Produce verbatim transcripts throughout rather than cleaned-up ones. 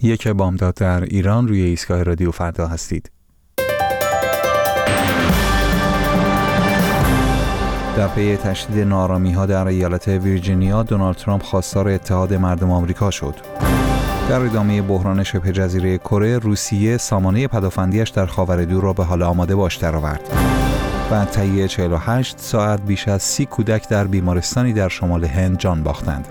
یک بامداد در ایران، روی ایستگاه رادیو فردا هستید. در پی تشدید ناآرامی‌ها در ایالت ویرجینیا، دونالد ترامپ خواستار اتحاد مردم آمریکا شد. در ادامه بحران شبه جزیره کره، روسیه سامانه پدافندیش در خاورمیانه را به حال آماده باش درآورد. و طی چهل و هشت ساعت بیش از سی کودک در بیمارستانی در شمال هند جان باختند.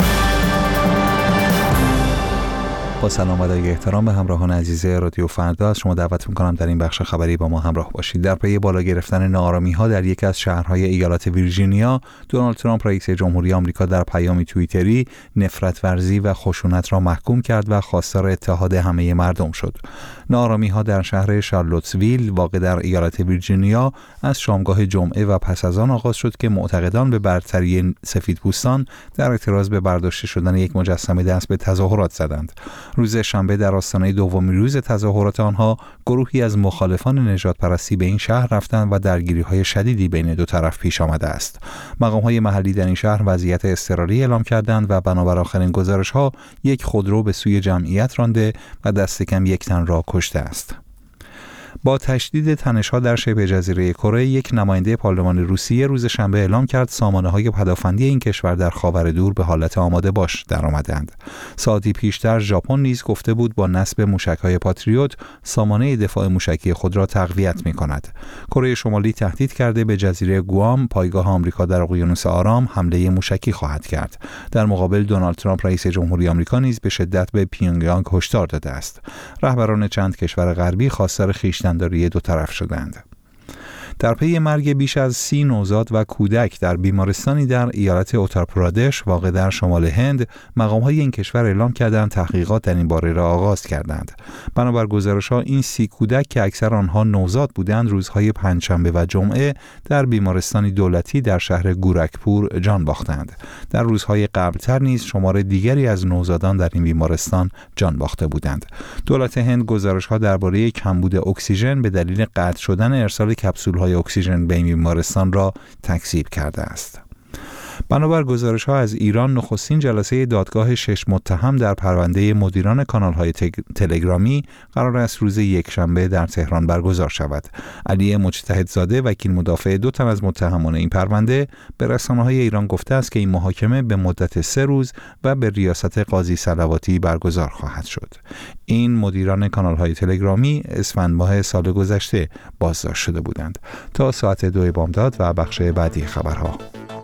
با سلام و ادای احترام به همراهان عزیز رادیو فردا، از شما دعوت می‌کنم در این بخش خبری با ما همراه باشید. در پی بالا گرفتن ناآرامی‌ها در یکی از شهرهای ایالت ویرجینیا، دونالد ترامپ رئیس جمهوری آمریکا در پیامی توییتری نفرت ورزی و خشونت را محکوم کرد و خواستار اتحاد همه مردم شد. ناآرامی‌ها در شهر شارلوتسویل واقع در ایالت ویرجینیا از شامگاه جمعه و پس از آن آغاز شد که معتقدان به برتری سفیدپوستان در اعتراض به برداشته شدن یک مجسمه دست به تظاهرات زدند. روز شنبه در آستانه دومین روز تظاهرات آنها، گروهی از مخالفان نژاد پرستی به این شهر رفتند و درگیری‌های شدیدی بین دو طرف پیش آمده است. مقام‌های محلی در این شهر وضعیت اضطراری اعلام کردند و بنابر آخرین گزارش‌ها یک خودرو به سوی جمعیت رانده و دست کم یک تن را کشته است. با تشدید تنش‌ها در شبه جزیره کره، یک نماینده پارلمان روسیه روز شنبه اعلام کرد سامانه‌های پدافندی این کشور در خاور دور به حالت آماده باش درآمدند. ساعتی پیشتر ژاپن نیز گفته بود با نصب موشک‌های پاتریوت سامانه دفاع موشکی خود را تقویت می‌کند. کره شمالی تهدید کرده به جزیره گوام، پایگاه آمریکا در اقیانوس آرام، حمله موشکی خواهد کرد. در مقابل، دونالد ترامپ رئیس جمهوری آمریکا نیز به شدت به پیونگیانگ هشدار داده است. رهبران چند کشور غربی خواستار خویشتن داری دو طرف شدند. در پی مرگ بیش از سی نوزاد و کودک در بیمارستانی در ایالت اترپرادش واقع در شمال هند، مقام‌های این کشور اعلام کردند تحقیقات در این باره را آغاز کردند. بنابر گزارش‌ها، این سی کودک که اکثر آنها نوزاد بودند، روزهای پنجشنبه و جمعه در بیمارستانی دولتی در شهر گورکپور جان باختند. در روزهای قبلتر نیز شمار دیگری از نوزادان در این بیمارستان جان باخته بودند. دولت هند گزارش‌ها درباره کمبود اکسیژن به دلیل قطع شدن ارسال کپسول‌های اکسیژن به این بیمارستان را تکذیب کرده است. بنابر گزارش‌ها از ایران، نخستین جلسه دادگاه شش متهم در پرونده مدیران کانال‌های تلگرامی قرار است روز یکشنبه در تهران برگزار شود. علی مجتهدزاده، وکیل مدافع دو تن از متهمان این پرونده، به رسانه‌های ایران گفته است که این محاکمه به مدت سه روز و به ریاست قاضی صلواتی برگزار خواهد شد. این مدیران کانال‌های تلگرامی اسفند ماه سال گذشته بازداشت شده بودند. تا ساعت دو بامداد و بخش بعدی خبرها.